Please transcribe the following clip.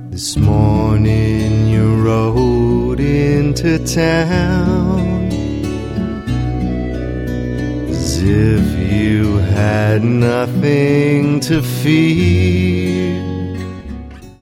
This morning you rode into town as if you had nothing to fear.